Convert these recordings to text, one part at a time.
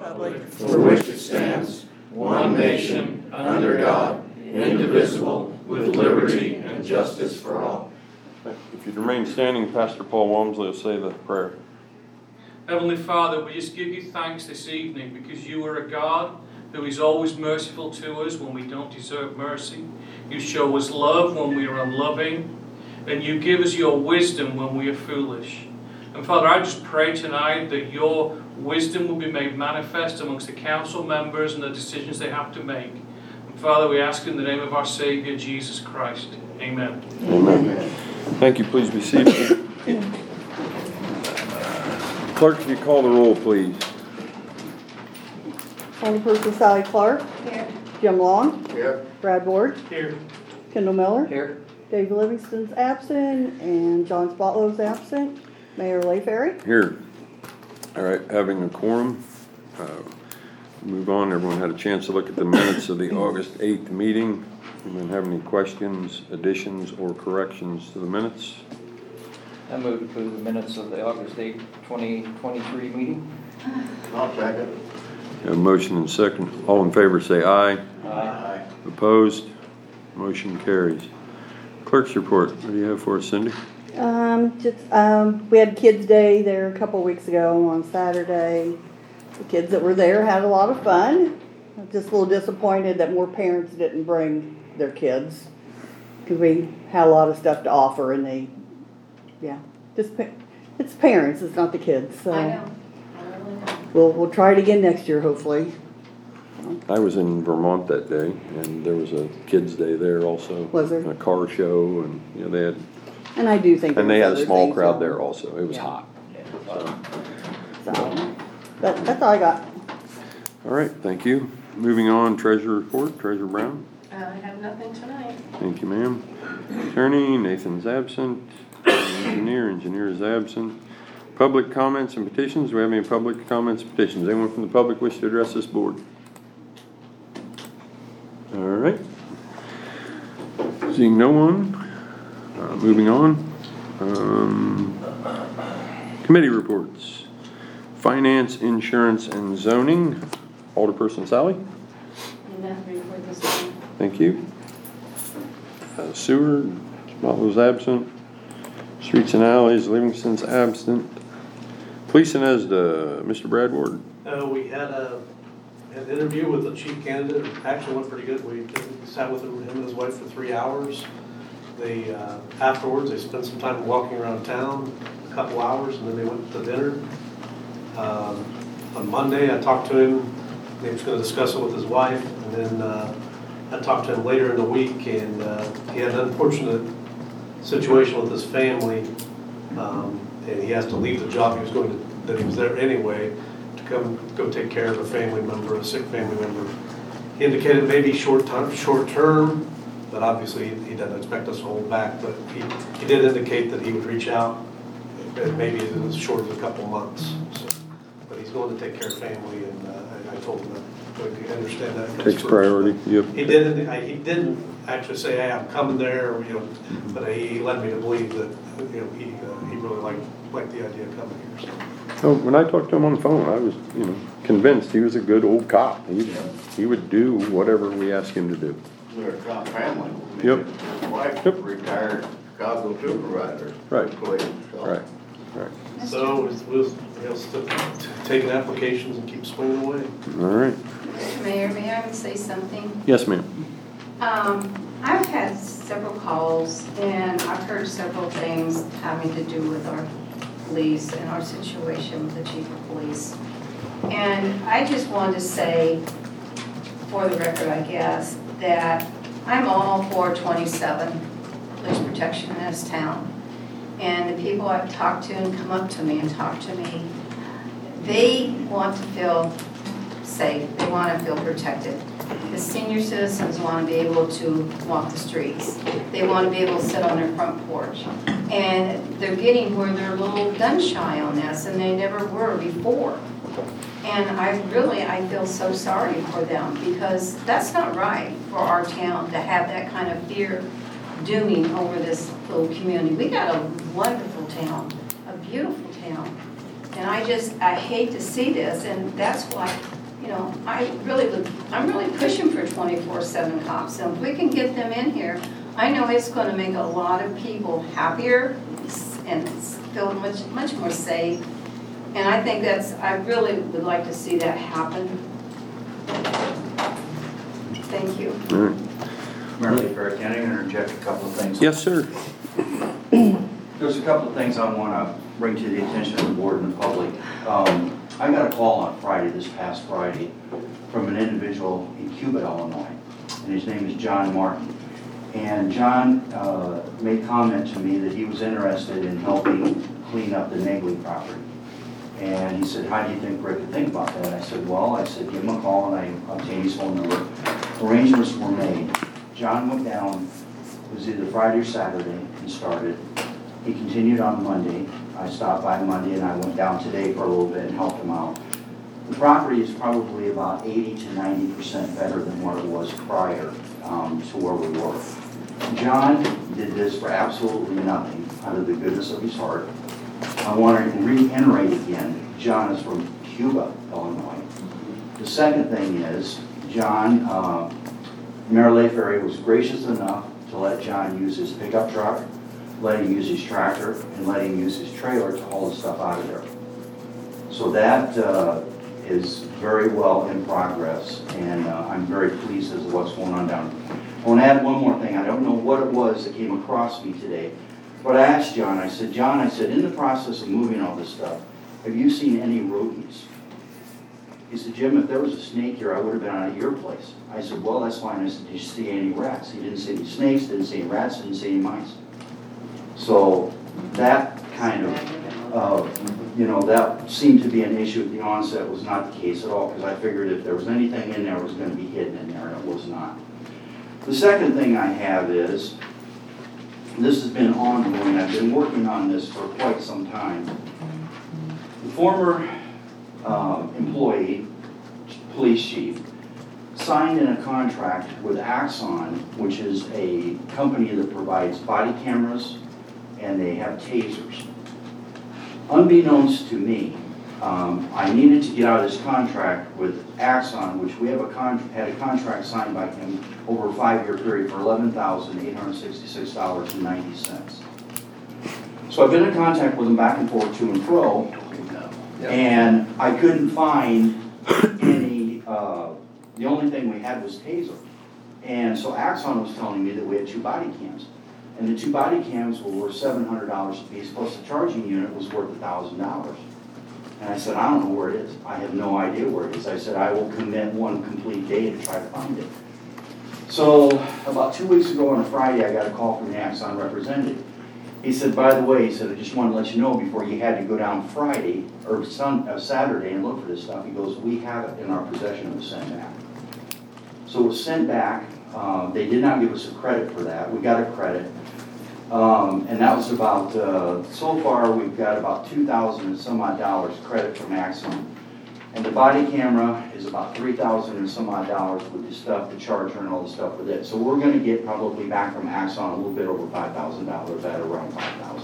republic for which it stands, one nation, under God, indivisible, with liberty and justice for all. If you'd remain standing, Pastor Paul Walmsley will say the prayer. Heavenly Father, we just give you thanks this evening because you are a God who is always merciful to us when we don't deserve mercy. You show us love when we are unloving, and you give us your wisdom when we are foolish. And Father, I just pray tonight that your wisdom will be made manifest amongst the council members and the decisions they have to make. And Father, we ask in the name of our Savior, Jesus Christ. Amen. Amen. Thank you. Please be seated. Clerk, if you call the roll, please. Alderperson Sally Clark. Here. Jim Long. Here. Brad Ward. Here. Kendall Miller. Here. Dave Livingston's absent, and John Spotlow's absent. Mayor Layferry. Here. All right, having a quorum. Move on. Everyone had a chance to look at the minutes of the August 8th meeting. Anyone have any questions, additions, or corrections to the minutes? I move to approve the minutes of the August 8, 2023 meeting. I'll second. A motion and second. All in favor say aye. Aye. Opposed? Motion carries. Clerk's report. What do you have for us, Cindy? We had Kids Day there a couple weeks ago on Saturday. The kids that were there had a lot of fun. I'm just a little disappointed that more parents didn't bring their kids because we had a lot of stuff to offer, and it's parents, it's not the kids. So I know. I really know. we'll try it again next year, hopefully. I was in Vermont that day, and there was a kids' day there also. Was there? And a car show, and they had, And I do think. and there they was had a other small things crowd on. there also. It was Yeah. hot. So that's all I got. All right, thank you. Moving on, treasurer report. Treasurer Brown. I have nothing tonight. Thank you, ma'am. Attorney Nathan's absent. Engineer is absent. Public comments and petitions. Do we have any public comments and petitions? Anyone from the public wish to address this board? All right. Seeing no one. Moving on. Committee reports. Finance, insurance, and zoning. Alderperson Sally. Nothing for this one. Thank you. Sewer, Spotlow's absent. Streets and alleys, Livingston's absent. Police and ESDA, Mr. Brad Ward. We had an interview with the chief candidate. It actually went pretty good. We sat with him and his wife for 3 hours. Afterwards, they spent some time walking around town, a couple hours, and then they went to dinner. On Monday, I talked to him. He was going to discuss it with his wife, and then I talked to him later in the week, and he had an unfortunate situation with his family, and he has to leave the job that he was there anyway to go take care of a family member, a sick family member. He indicated maybe short term, but obviously he doesn't expect us to hold back. But he did indicate that he would reach out, maybe as short as a couple months. So, but he's going to take care of family, and I told him that I understand that comes Takes first. priority. Yep. He didn't actually say, "Hey, I'm coming there," but he led me to believe that he really liked the idea of coming here. So when I talked to him on the phone, I was convinced he was a good old cop. He would do whatever we asked him to do. We're a cop family. Yep. His wife's a retired Chicago supervisor. Right. So. Right. So we'll still taking applications and keep swinging away. All right. Mr. Mayor, may I say something? Yes, ma'am. I've had several calls and I've heard several things having to do with our police and our situation with the chief of police. And I just wanted to say, for the record, I guess, that I'm all for 27 police protection in this town. And the people I've talked to and come up to me and talk to me, they want to feel safe. They want to feel protected. The senior citizens want to be able to walk the streets. They want to be able to sit on their front porch. And they're getting where they're a little gun shy on this, and they never were before. And I feel so sorry for them, because that's not right for our town to have that kind of fear dooming over this little community. We got a wonderful town, a beautiful town. And I hate to see this, and that's why, you know, I'm really pushing for 24/7 cops. And if we can get them in here, I know it's gonna make a lot of people happier and feel much more safe. And I think I really would like to see that happen. Thank you. All right. Mayor Layfair, can I interject a couple of things? Yes, sir. There's a couple of things I want to bring to the attention of the board and the public. I got a call on Friday, this past Friday, from an individual in Cuba, Illinois, and his name is John Martin. And John made comment to me that he was interested in helping clean up the Negley property. And he said, how do you think Rick would think about that? I said, give him a call, and I obtained his phone number. Arrangements were made. John went down, it was either Friday or Saturday, and started. He continued on Monday. I stopped by Monday, and I went down today for a little bit and helped him out. The property is probably about 80 to 90% better than what it was prior to where we were. John did this for absolutely nothing out of the goodness of his heart. I want to reiterate again, John is from Cuba, Illinois. The second thing is, John, Mayor Layfair was gracious enough to let John use his pickup truck, let him use his tractor, and let him use his trailer to haul the stuff out of there. So that is very well in progress, and I'm very pleased as to what's going on down there. I want to add one more thing. I don't know what it was that came across me today, but I asked John, I said, in the process of moving all this stuff, have you seen any rodents? He said, Jim, if there was a snake here, I would have been out of your place. I said, well, that's fine. I said, did you see any rats? He didn't see any snakes, didn't see any rats, didn't see any mice. So that kind of, that seemed to be an issue at the onset. It was not the case at all, because I figured if there was anything in there, it was going to be hidden in there, and it was not. The second thing I have is, this has been ongoing. I've been working on this for quite some time. The former employee, police chief, signed in a contract with Axon, which is a company that provides body cameras, and they have tasers. Unbeknownst to me, I needed to get out of this contract with Axon, which we have had a contract signed by him over a 5-year period for $11,866.90. So I've been in contact with him back and forth, to and fro, and I couldn't find any, the only thing we had was taser. And so Axon was telling me that we had 2 body cams. And the 2 body cams were worth $700 a piece, plus the charging unit was worth $1,000. And I said, I don't know where it is. I have no idea where it is. I said, I will commit one complete day to try to find it. So about 2 weeks ago on a Friday, I got a call from the Axon representative. He said, by the way, he said, I just want to let you know before you had to go down Friday or Saturday and look for this stuff. He goes, we have it in our possession. It was sent back. So it was sent back. They did not give us a credit for that. We got a credit. And that was about, so far we've got about $2,000 and some odd credit from Axon. And the body camera is about $3,000 and some odd with the stuff, the charger and all the stuff with it. So we're going to get probably back from Axon a little bit over $5,000, at around $5,000.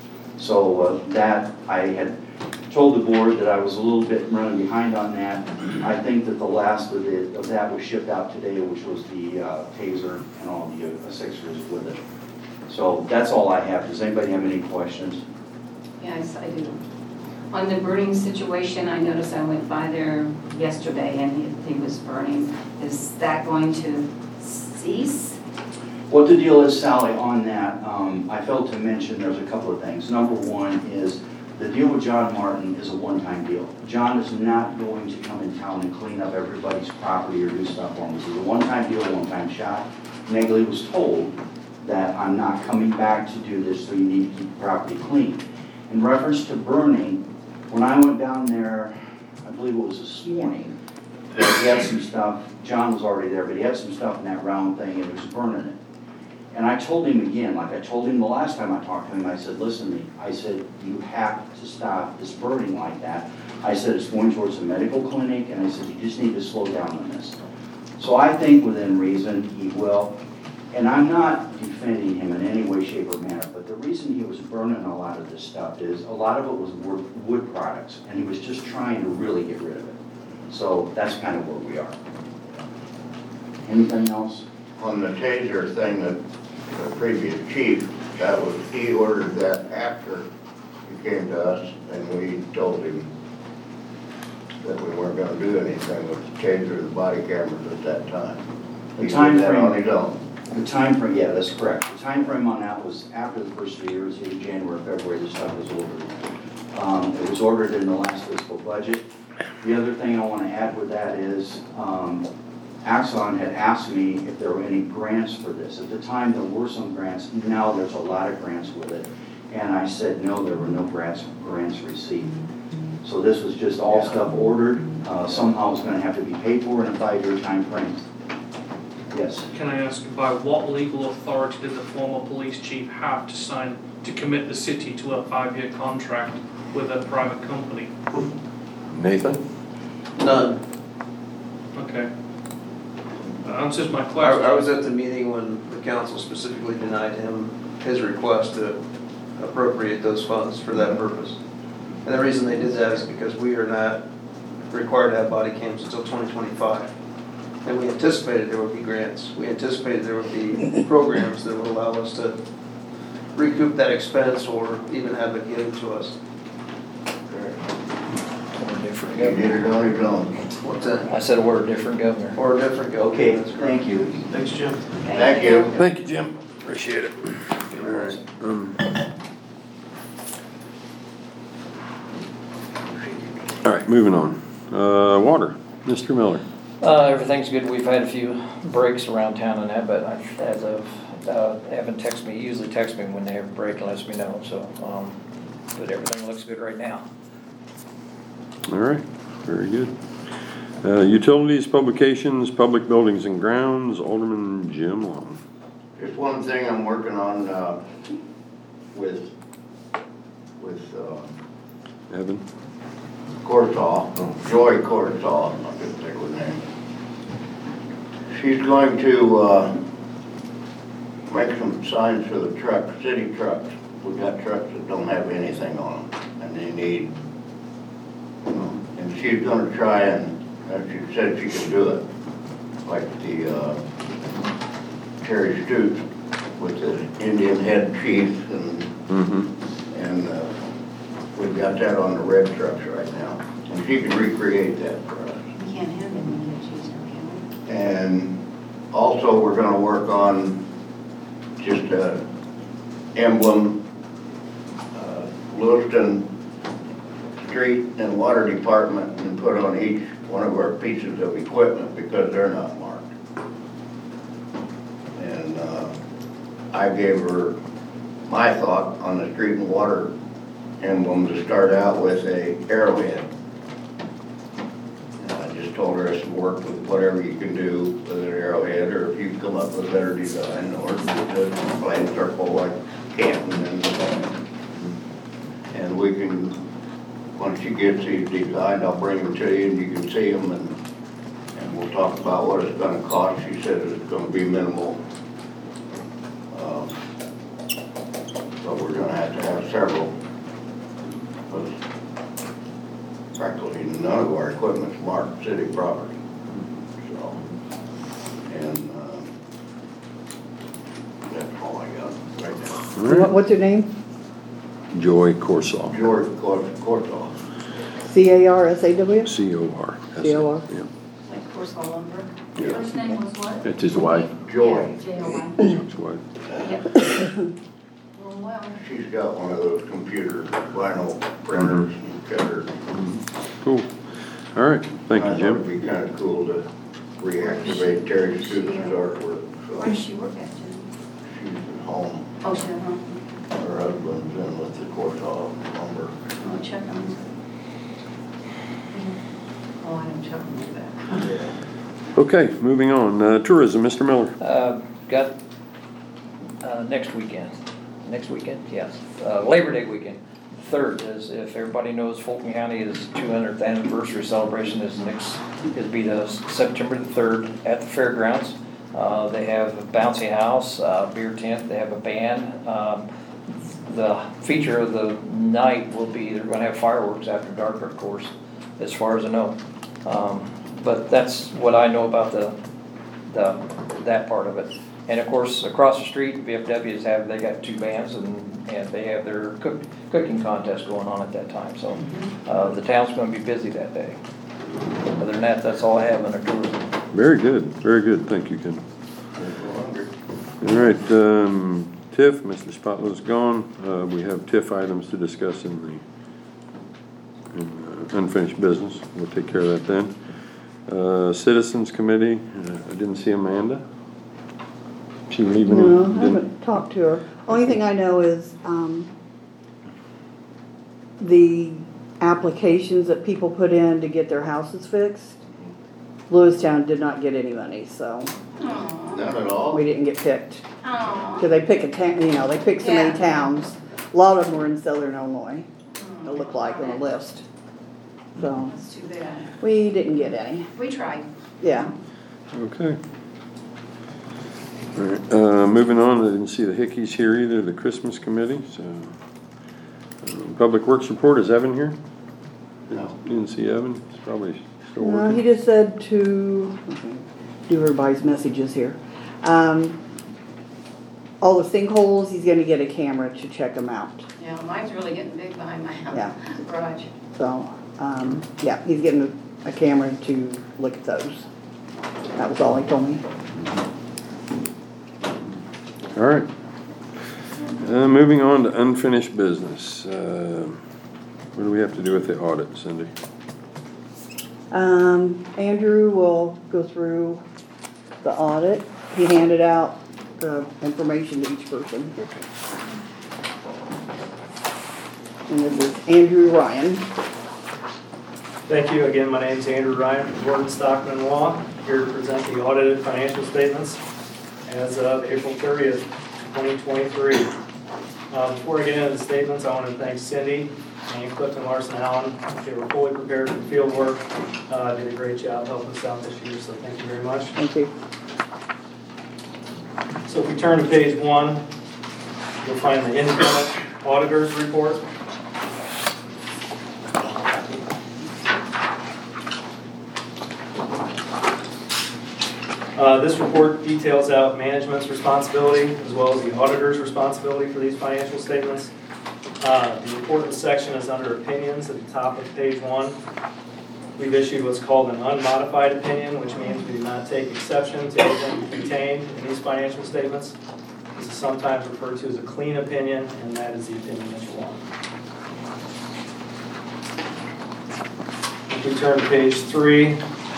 So that, I had told the board that I was a little bit running behind on that. I think that the last of that was shipped out today, which was the taser and all the accessories with it. So that's all I have. Does anybody have any questions? Yes, I do. On the burning situation, I noticed I went by there yesterday and he was burning. Is that going to cease? What the deal is, Sally, on that, I failed to mention there's a couple of things. Number one is the deal with John Martin is a one-time deal. John is not going to come in town and clean up everybody's property or do stuff for him. This is a one-time deal, one-time shot. Negley was told that I'm not coming back to do this, so you need to keep the property clean. In reference to burning, when I went down there, I believe it was this morning, he had some stuff, John was already there, but he had some stuff in that round thing and he was burning it. And I told him again, like I told him the last time I talked to him, I said, listen to me, I said, you have to stop this burning like that. I said, it's going towards a medical clinic, and I said, you just need to slow down on this. So I think within reason, he will. And I'm not defending him in any way, shape, or manner, but the reason he was burning a lot of this stuff is a lot of it was wood products, and he was just trying to really get rid of it. So that's kind of where we are. Anything else? On the taser thing, that the previous chief, he ordered that after he came to us, and we told him that we weren't gonna do anything with the taser or the body cameras at that time. The He time did that frame- on his own. The time frame, yeah, that's correct. The time frame on that was after the first of the year, it was either January, February, the stuff was ordered. It was ordered in the last fiscal budget. The other thing I want to add with that is, Axon had asked me if there were any grants for this. At the time, there were some grants. Now there's a lot of grants with it. And I said, no, there were no grants received. So this was just all stuff ordered. Somehow it's going to have to be paid for in a 5-year time frame. Yes. Can I ask, by what legal authority did the former police chief have to sign to commit the city to a 5-year contract with a private company? Nathan? None. Okay. That answers my question. I was at the meeting when the council specifically denied him his request to appropriate those funds for that purpose. And the reason they did that is because we are not required to have body cams until 2025. And we anticipated there would be grants. We anticipated there would be programs that would allow us to recoup that expense or even have it given to us. Different He did governor. it on his own. What's that? I said we're a different governor. Or a different government. Okay, That's correct. thank you. Thanks, Jim. Thank you. Thank you, Jim. Appreciate it. All right. All right, moving on. Water, Mr. Miller. Everything's good. We've had a few breaks around town and that, but as of, haven't texted me, usually text me when they have a break and lets me know, so, but everything looks good right now. All right, very good. Utilities, publications, public buildings and grounds, Alderman Jim Long. Just one thing I'm working on, with Evan? Cortall, Joy Cortall, I couldn't think of her name. She's going to, make some signs for the city trucks. We've got trucks that don't have anything on them, and they need, and she's gonna try and, she said she can do it, like the, Terry Stutes with the Indian head chief and, and, we've got that on the red trucks right now, and she can recreate that for us. We can't have any kids, can we? And also, we're gonna work on just a emblem, Lewiston Street and Water Department, and put on each one of our pieces of equipment because they're not marked. And I gave her my thought on the street and water emblem to start out with a arrowhead. And I just told her I should work with whatever you can do with an arrowhead, or if you come up with a better design, or just a plain circle like Canton and we can, once she gets these designed, I'll bring them to you and you can see them, and we'll talk about what it's gonna cost. She said it's gonna be minimal. But we're gonna have several. Practically none of our equipment's marked city property. So, and that's all I got right now. All right. What's your name? Joy Corsaw. George Cortall. C-A-R-S-A-W? C-O-R. C-O-R. Yeah. Like Corso Lumber. Yeah. First name was what? That's his wife. Joy. J-O-Y. His wife. Yep. Well, She's got one of those computer vinyl printers and cutters. Cool. All right, thank you, I thought Jim. it'd be kind of cool to reactivate Terry Student's artwork. where So does she work at, Jim? she's at home. Oh, she's at home. Her husband's in with the Cortall lumber. I'll check on. Oh, I didn't check on that. Yeah. Okay, moving on. Tourism, Mr. Miller. Got, next weekend, yes, Labor Day weekend. 3rd is, if everybody knows, Fulton County is 200th anniversary celebration is be the September the 3rd at the fairgrounds. They have a bouncy house, beer tent, they have a band. The feature of the night will be, they're gonna have fireworks after dark, of course, as far as I know. But that's what I know about that part of it. And of course, across the street, VFWs they got 2 bands and they have their cooking contest going on at that time. So the town's gonna be busy that day. Other than that, that's all I have under tourism. Very good, thank you, Ken. All right, TIF, Mr. Spotlow's gone. We have TIF items to discuss in unfinished business. We'll take care of that then. Citizens Committee, I didn't see Amanda. She leaving? No, I haven't talked to her. Only thing I know is, the applications that people put in to get their houses fixed, Lewistown did not get any money, so Aw. Not at all. we didn't get picked. Aw. Cause they pick a town, they pick so many Yeah. towns. A lot of them were in Southern Illinois, it looked like on the list. So, That's too bad. we didn't get any, We tried. yeah. Okay. All right, moving on, I didn't see the Hickeys here either, the Christmas Committee, so. Public Works Report, is Evan here? No. Didn't see Evan, he's probably still No, he working. just said to, do everybody's messages here. All the sinkholes, he's gonna get a camera to check them out. Yeah, mine's really getting big behind my house. Yeah. Garage. So, yeah, he's getting a camera to look at those. That was all he told me. All right. Moving on to unfinished business. What do we have to do with the audit, Cindy? Andrew will go through the audit. He handed out the information to each person. And this is Andrew Ryan. Thank you. Again, my name is Andrew Ryan from Gordon Stockman Law, here to present the audited financial statements as of April 30th, 2023. Before I get into the statements, I want to thank Cindy and Clifton Larson Allen. They were fully prepared for field work, did a great job helping us out this year, so thank you very much. Thank you. So if we turn to page 1, you'll find the independent auditor's report. This report details out management's responsibility as well as the auditor's responsibility for these financial statements. The important section is under opinions at the top of page 1. We've issued what's called an unmodified opinion, which means we do not take exception to anything contained in these financial statements. This is sometimes referred to as a clean opinion, and that is the opinion that you want. If we turn to page 3,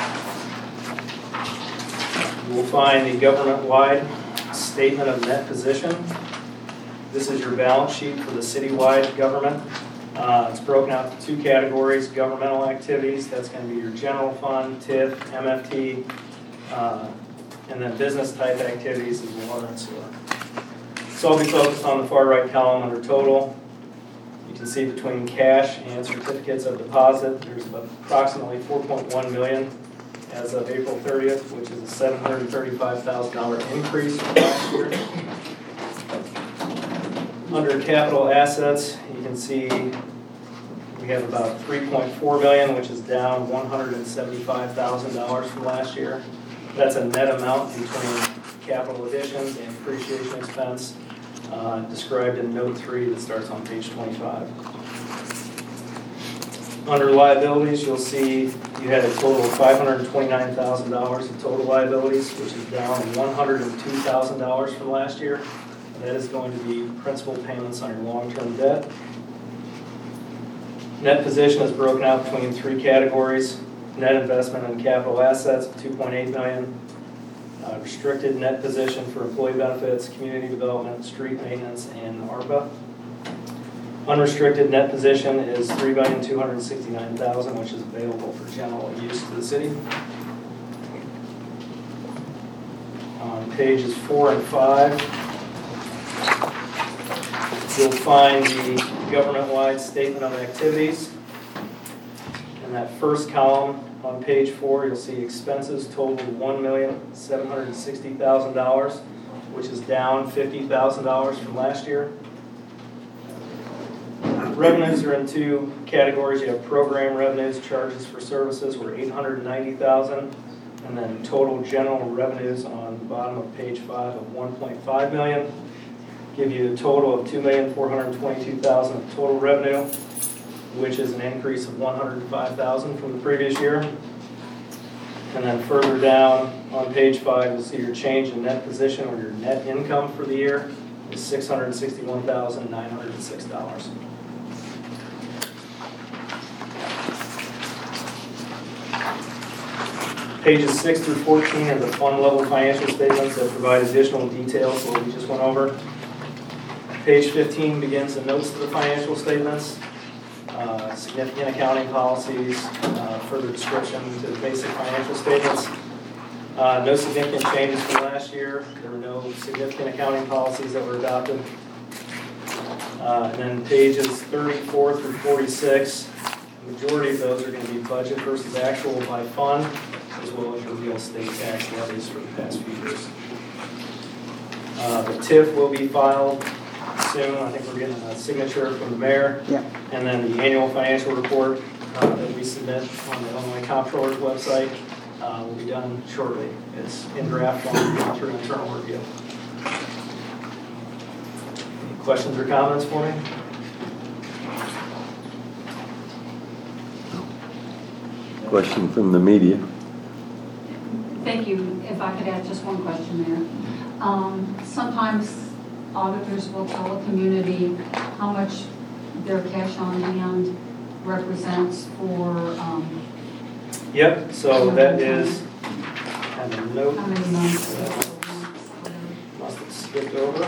we'll find the government-wide statement of net position. This is your balance sheet for the citywide government. It's broken out into 2 categories: governmental activities, that's going to be your general fund, TIF, MFT, and then business type activities is water and sewer. So I'll be focused on the far right column under total. You can see between cash and certificates of deposit, there's approximately $4.1 million as of April 30th, which is a $735,000 increase from last year. Under capital assets, you can see we have about $3.4 million, which is down $175,000 from last year. That's a net amount between capital additions and depreciation expense, described in note 3 that starts on page 25. Under liabilities, you'll see you had a total of $529,000 in total liabilities, which is down $102,000 from last year. That is going to be principal payments on your long-term debt. Net position is broken out between 3 categories: net investment in capital assets of $2.8 million, restricted net position for employee benefits, community development, street maintenance, and ARPA. Unrestricted net position is $3,269,000, which is available for general use to the city. On pages 4 and 5, you'll find the government-wide statement of activities. In that first column, on page 4, you'll see expenses totaled $1,760,000, which is down $50,000 from last year. Revenues are in two categories. You have program revenues, charges for services were $890,000, and then total general revenues on the bottom of page 5 of $1.5 million. Give you a total of $2,422,000 of total revenue, which is an increase of $105,000 from the previous year. And then further down on page 5, you'll see your change in net position, or your net income for the year is $661,906. Pages 6 through 14 are the fund level financial statements that provide additional details to what we just went over. Page 15 begins the notes to the financial statements, significant accounting policies, further description to the basic financial statements. No significant changes from last year. There were no significant accounting policies that were adopted. And then pages 34 through 46, the majority of those are going to be budget versus actual by fund, as well as your real estate tax levies for the past few years. The TIF will be filed soon. I think we're getting a signature from the mayor. Yeah. And then the annual financial report that we submit on the Illinois Comptroller's website will be done shortly. It's in draft form, going through internal review. Any questions or comments for me? Question from the media. Thank you. If I could add just one question there. Sometimes auditors will tell a community how much their cash on hand represents for Yep, so that is, kind of a note. how many months. Must have skipped over.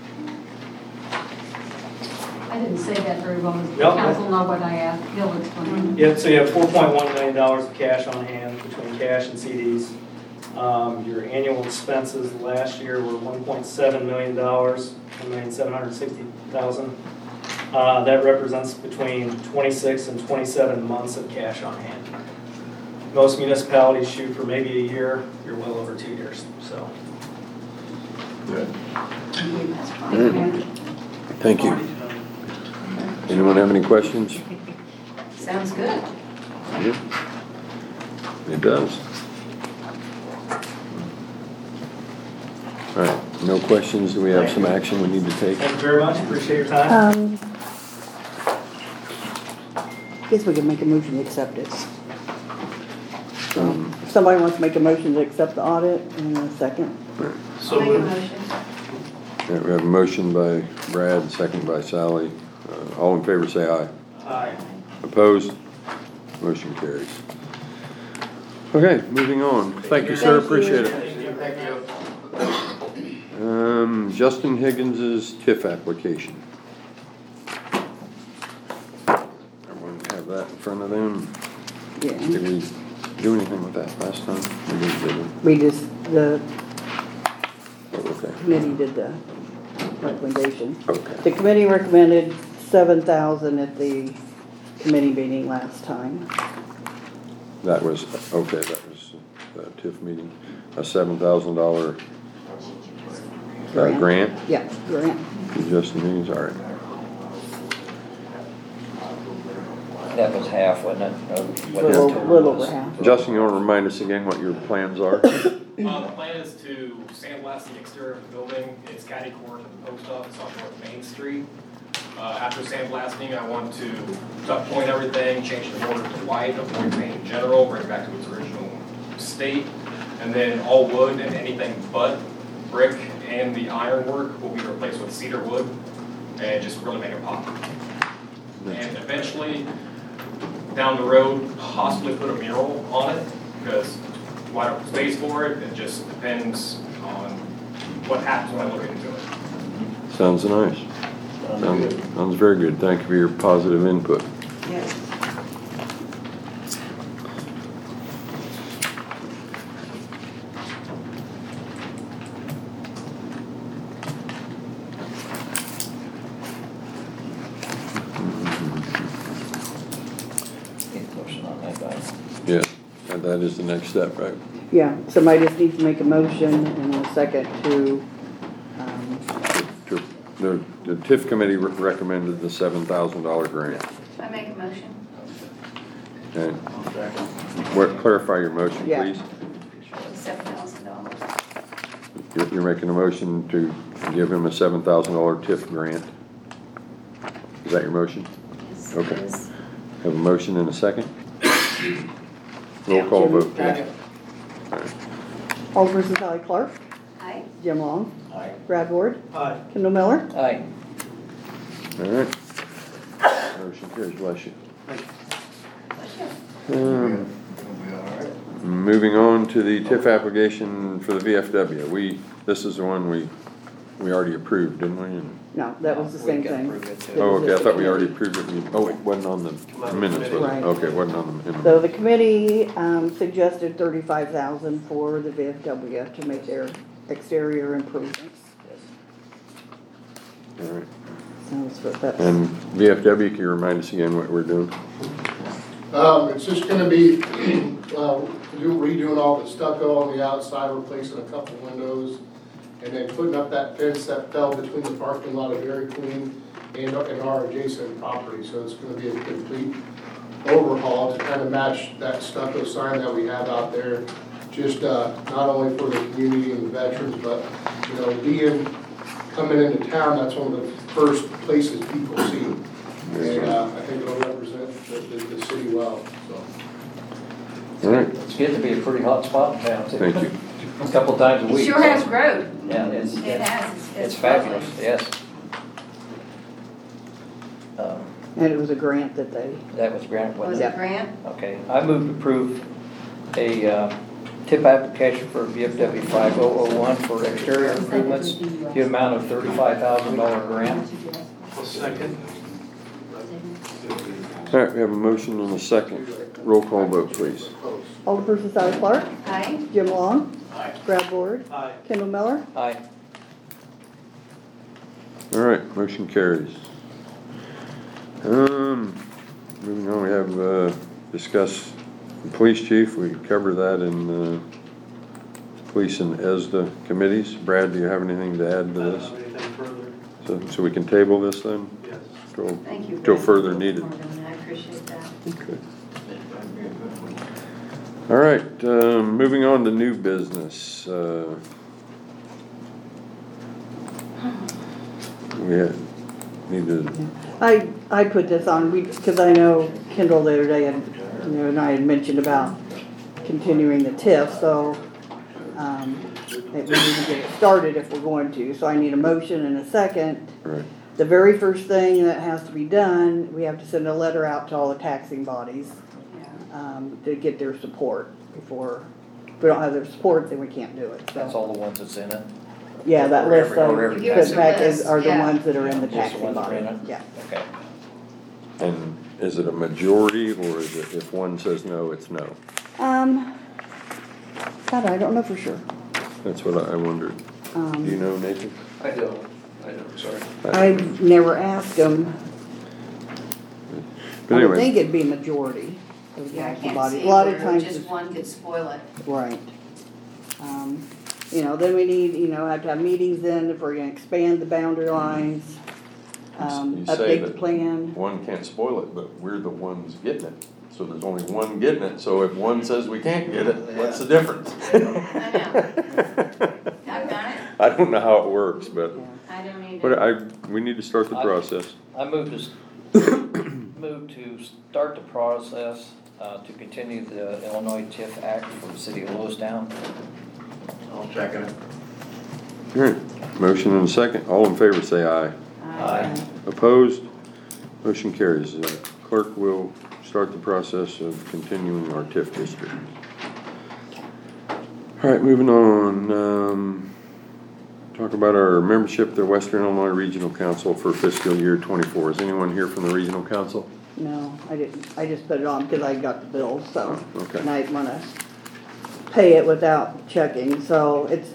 I didn't say that very well. Does the No, council know what I asked? He'll explain. Yep, so you have $4.1 million of cash on hand between cash and CDs. Your annual expenses last year were $1.7 million, $1,760,000. That represents between 26 and 27 months of cash on hand. Most municipalities shoot for maybe a year. You're well over 2 years, so. Good. Thank Thank you. Anyone have any questions? Sounds good. It does. All right, no questions. Do we have some action we need to take? Thank you very much. Appreciate your time. Guess we can make a motion to accept it. If somebody wants to make a motion to accept the audit in a second. So Make a moved. motion. Yeah, we have a motion by Brad, second by Sally. All in favor say aye. Aye. Opposed? Motion carries. Okay, moving on. Thank you, sir. Appreciate it. Thank you. Justin Higgins's TIF application. Everyone have that in front of them? Yeah. Did we do anything with that last time? We didn't, did we? We just, the Oh, okay. committee did the recommendation. Okay. The committee recommended 7,000 at the committee meeting last time. That was, okay, that was the TIF meeting. A $7,000 grant Yeah, grant. to Justin Higgins, all right. That was half, wasn't it? What his Little, total little was. over half. Justin, you want to remind us again what your plans are? The plan is to sandblast the exterior of the building. It's catty corner to the post office off North Main Street. After sandblasting, I want to tuck point everything, change the border to white, avoid paint in general, bring it back to its original state. And then all wood and anything but brick and the ironwork will be replaced with cedar wood and just really make it pop. And eventually, down the road, possibly put a mural on it because wide open space for it. It just depends on what happens when I look into it. Sounds nice. Sounds very good. Thank you for your positive input. Yes. Need a motion on that, guys. Yes. that is the next step, right? Yeah, somebody just needs to make a motion and a second to, The TIF committee recommended the $7,000 grant. I make a motion. Okay. What, clarify your motion, Yeah. please. $7,000. You're making a motion to give him a $7,000 TIF grant. Is that your motion? Yes, Okay. it is. Have a motion and a second? Roll call vote. Second. Alderperson Sally Clark, Aye. Jim Long. Brad Ward, Aye. Kendall Miller. Aye. All right. Motion carries, bless you. Moving on to the TIF application for the VFW. This is the one we already approved, didn't we? No, that was the We same gotta thing. prove it too. Oh, okay, I thought we already approved it. Oh, it wasn't on the minutes, was it? Right. Okay, it wasn't on the So minutes. the committee suggested $35,000 for the VFW to make their exterior improvements. All right. That's what that's. And VFW, can you remind us again what we're doing? It's just gonna be, redoing all the stucco on the outside, replacing a couple windows, and then putting up that fence that fell between the parking lot of Dairy Queen and our adjacent property. So it's gonna be a complete overhaul to kind of match that stucco sign that we have out there. Just, not only for the community and the veterans, but, coming into town, that's one of the first places people see. And, I think it'll represent the city well, so. All right, It's getting to be a pretty hot spot in town too. thank you. A couple times a It week. sure has grown. Yeah, It has. it's fabulous, yes. And it was a grant that they, That was Grant, Was wasn't it Grant? it? Okay, I move to approve a TIP application for VFW 5001 for exterior improvements, the amount of $35,000 grant. Second. All right, we have a motion and a second. Roll call vote, please. Alderperson Sally Clark, Aye. Jim Long. Brad Ward, Aye. Kendall Miller. Aye. All right, motion carries. Moving on, we have discuss the police chief. We cover that in police and ESDA committees. Brad, do you have anything to add to I don't this? have anything further. So we can table this then? Yes. Thank you. Till Brad. further needed. I appreciate that. Okay. All right, moving on to new business. Need to, I put this on, because I know Kendall the other day, and I had mentioned about continuing the TIF, so, we need to get it started if we're going to, so I need a motion and a second. right, The very first thing that has to be done, we have to send a letter out to all the taxing bodies, to get their support before, if we don't have their support, then we can't do it, That's so. all the ones that's in it. Yeah, that Or list every- or of, every Give us the a packets list, are the yeah. ones that are in the Just the taxing ones that are body, in it? yeah. Okay. and is it a majority, or is it, if one says no, it's no? God, I don't know for sure. That's what I wondered. Do you know, Nathan? I don't, sorry. I've never asked them. But I would anyway, think it'd be majority of the Yeah, I taxing can't body. see A lot of where times, just it's- one could spoil it. right. Then we need, have to have meetings then if we're gonna expand the boundary lines, You say update the that plan. one can't spoil it, but we're the ones getting it. So there's only one getting it, so if one says we can't get it, what's the difference? I know. I've done it. I don't know how it works, but, I don't need but it. we need to start the process. I move to start the process to continue the Illinois TIF Act for the city of Lewistown. I'll second it. All right, motion and a second. All in favor, say aye. Aye. Opposed? Motion carries. Clerk will start the process of continuing our TIF district. All right, moving on. Talk about our membership to the Western Illinois Regional Council for fiscal year '24. Is anyone here from the Regional Council? No, I didn't. I just put it on because I got the bill, so. Okay. And I wanna pay it without checking. So it's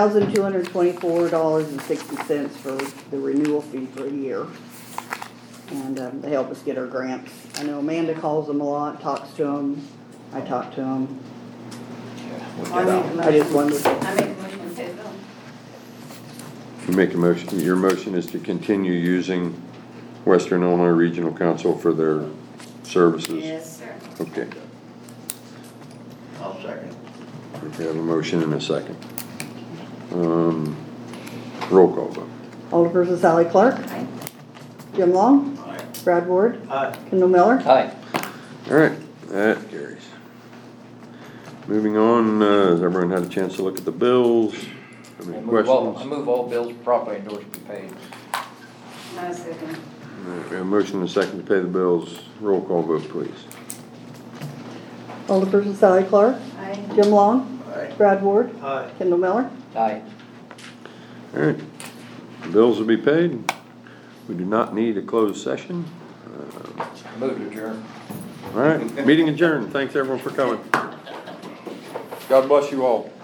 $1,224.60 for the renewal fee for a year. And they help us get our grants. I know Amanda calls them a lot, talks to them. I talk to them. I just wondered. I make a motion to pay the bill. You make a motion, your motion is to continue using Western Illinois Regional Council for their services? Yes, sir. Okay, I'll second. we have a motion and a second. Roll call vote. Alderperson Sally Clark, Aye. Jim Long, Aye. Brad Ward, Aye. Kendall Miller. Aye. All right, that carries. Moving on, has everyone had a chance to look at the bills? Have any I questions? move all bills properly endorsed be paid. I second. All right, we have a motion and a second to pay the bills. Roll call vote, please. Alderperson Sally Clark, Aye. Jim Long, Aye. Brad Ward, Aye. Kendall Miller. Aye. All right, the bills will be paid. We do not need a closed session. Move to adjourn. All right, meeting adjourned. Thanks everyone for coming. God bless you all.